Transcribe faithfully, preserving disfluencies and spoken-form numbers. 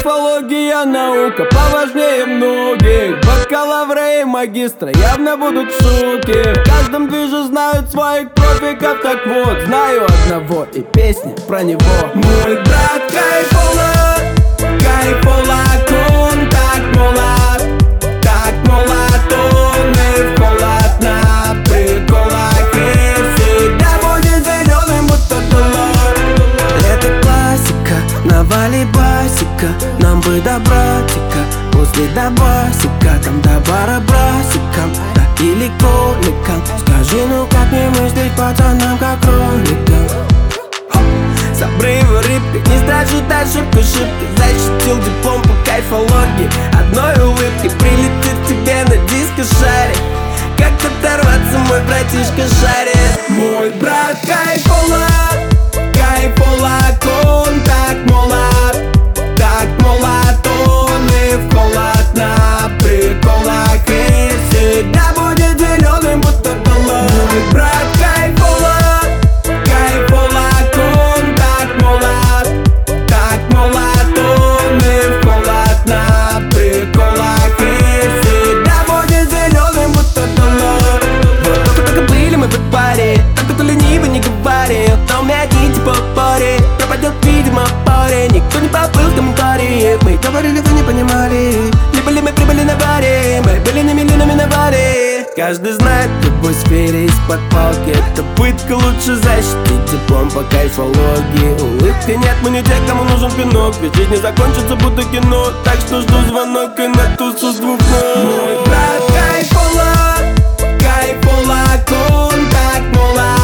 кайфология наука поважнее многих. Бакалавры и магистра явно будут шутки. В каждом движе знают своих профиков. Так вот, знаю одного и песни про него. Мой брат кайфолог, кайфолог, он так молод, так молод, он и в холод на приколах и всегда будет зеленым, будто доллар. Это классика, навали басика, нам бы до братика, после до басика, там до бара брасиком, да или коликом. Скажи, ну как не мыслить пацанам, как кроликам? С обрыва рыбка, не страшит ошибку, шибко защитил диплом по кайфологии. Одной улыбки прилетит тебе на диско-шаре. Как оторваться, мой братишка шарит. Мой брат кайфолог, кайфолог, он так молод, так молод, он и в холод на приколах и всегда будет зеленым, будто доллар. Мой брат кайфолог, кайфолог, он так молод, так молод, он и в холод на приколах и всегда будет зеленым, будто доллар. Вот только-только были мы в паре, только кто ленивый не говорил, но у меня одни типа паре пропадет, видимо, паре. Никто не поплыл в комментарии, мы говорили, вы не понимали. Не были мы, прибыли на баре, мы были не миллионами на баре. Каждый знает, в любой сфере из-под палки это пытка, лучше защитить диплом по кайфологии. Улыбки нет, мы не те, кому нужен пинок, ведь жизнь не закончится, будто кино. Так что жду звонок и на тусу с двух ног. Мой брат кайфолог, кайфолог, он так молод,